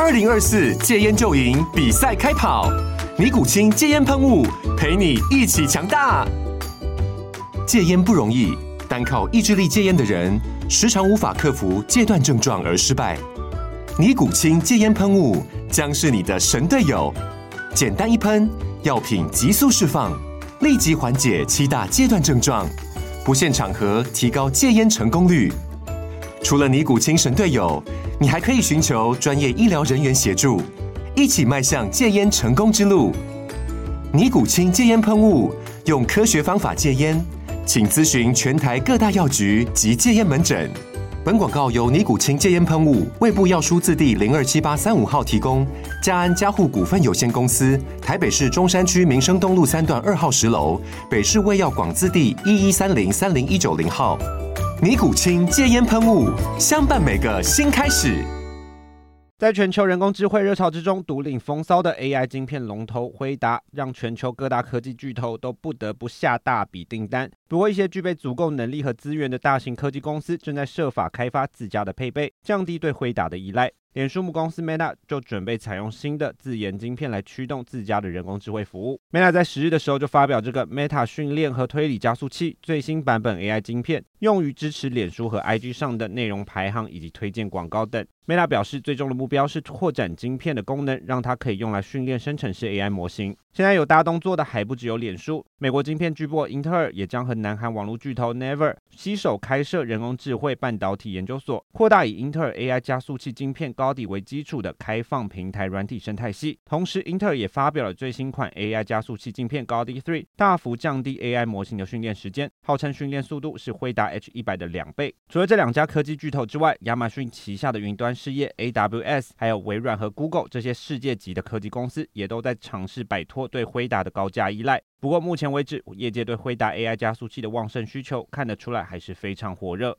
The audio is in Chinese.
2024戒烟就赢比赛开跑，尼古清戒烟喷雾陪你一起强大。戒烟不容易，单靠意志力戒烟的人，时常无法克服戒断症状而失败。尼古清戒烟喷雾将是你的神队友，简单一喷，药品急速释放，立即缓解7大戒断症状，不限场合提高戒烟成功率。除了尼古清神队友，你还可以寻求专业医疗人员协助，一起迈向戒烟成功之路。尼古清戒烟喷雾，用科学方法戒烟，请咨询全台各大药局及戒烟门诊。本广告由尼古清戒烟喷雾、卫部药书字第027835号提供，嘉安嘉护股份有限公司，台北市中山区民生东路3段2号10楼，北市卫药广字第1130-30190号。尼古清戒烟喷雾，相伴每个新开始。 在全球人工智慧热潮之中，独领风骚的 AI 晶片龙头辉达，让全球各大科技巨头都不得不下大笔订单。不过，一些具备足够能力和资源的大型科技公司正在设法开发自家的配备，降低对辉达的依赖。脸书母公司 Meta 就准备采用新的自研晶片来驱动自家的人工智慧服务。Meta 在10日的时候就发表这个 Meta 训练和推理加速器最新版本 AI 晶片，用于支持脸书和 IG 上的内容排行以及推荐广告等。Meta 表示，最终的目标是扩展晶片的功能，让它可以用来训练生成式 AI 模型。现在有大动作的还不只有脸书，美国晶片巨擘英特尔也将和南韩网络巨头 Naver 携手开设人工智慧半导体研究所，扩大以英特尔 AI 加速器晶片高底为基础的开放平台软体生态系。同时，英特尔也发表了最新款 AI 加速器晶片高低3，大幅降低 AI 模型的训练时间，号称训练速度是辉达 H100 的2倍。除了这两家科技巨头之外，亚马逊旗下的云端事业 AWS， 还有微软和 Google 这些世界级的科技公司也都在尝试摆脱对辉达的高价依赖。不过目前为止，业界对辉达 AI 加速器的旺盛需求看得出来还是非常火热。